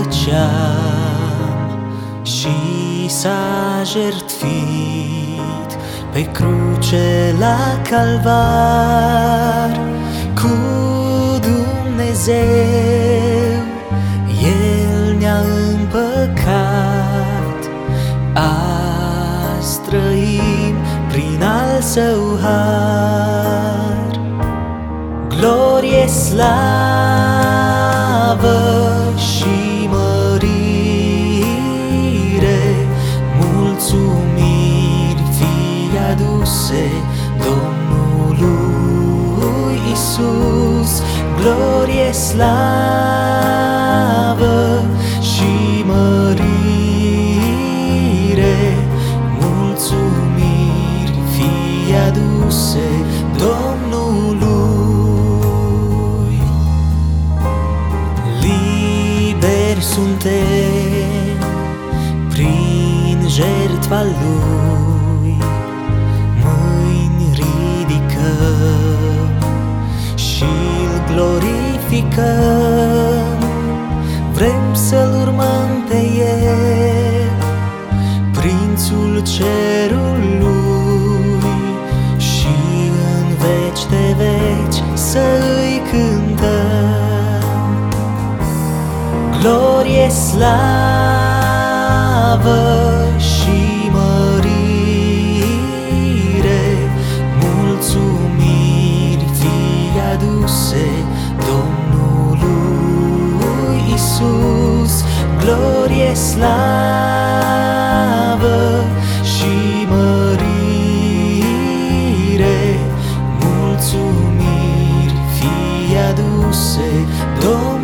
făceam și s-a jertfit pe cruce la calvar. Cu Dumnezeu El ne-a împăcat, azi trăim prin al Său har. Glorie, slavă și mărire, mulțumiri fie aduse Domnului Iisus. Glorie, slavă și mărire, mulțumiri fie aduse Domnului. Liberi suntem prin jertfa Lui, mâini ridicăm și-L glorificăm. Vrem să-L urmăm pe El, Prințul cerului, și în veci de veci să-i cântăm. Glorie, slavă și mărire, mulțumiri fie aduse Domnului Iisus. Glorie, slavă și mărire, mulțumiri fie aduse Domnului.